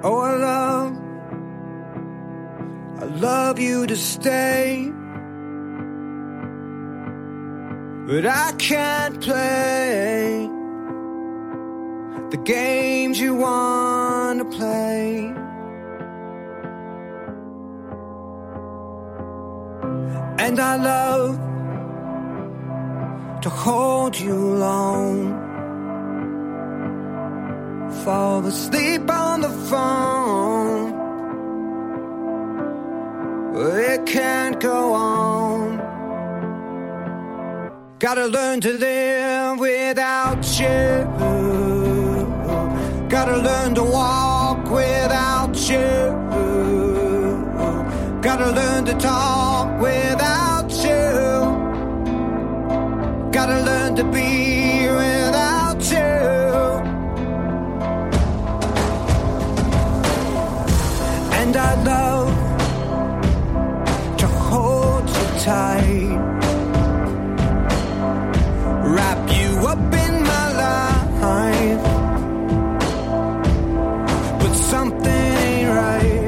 Oh, I love you to stay, but I can't play the games you want to play. And I love to hold you long, fall asleep on the phone. It can't go on. Gotta learn to live without you. Gotta learn to walk without you. Gotta learn to talk without you. Gotta learn to be without you. And I love to hold you tight, wrap you up in my life, but something ain't right.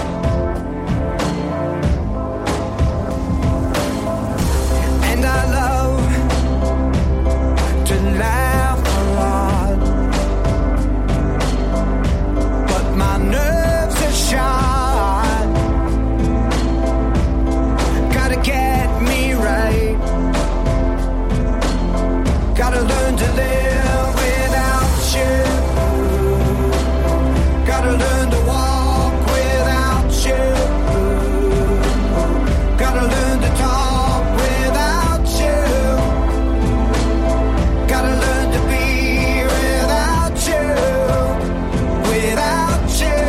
And I love to laugh a lot, but my nerves are shot. Gotta get me right. Gotta learn to live without you. Gotta learn to walk without you. Gotta learn to talk without you. Gotta learn to be without you. Without you.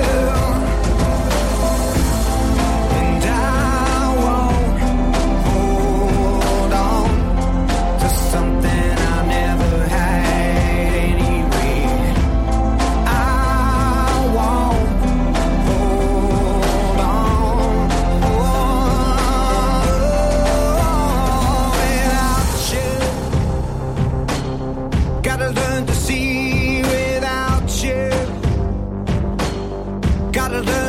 And I won't hold on to something I never had anyway. I won't hold on without you. Gotta learn to see without you. Gotta learn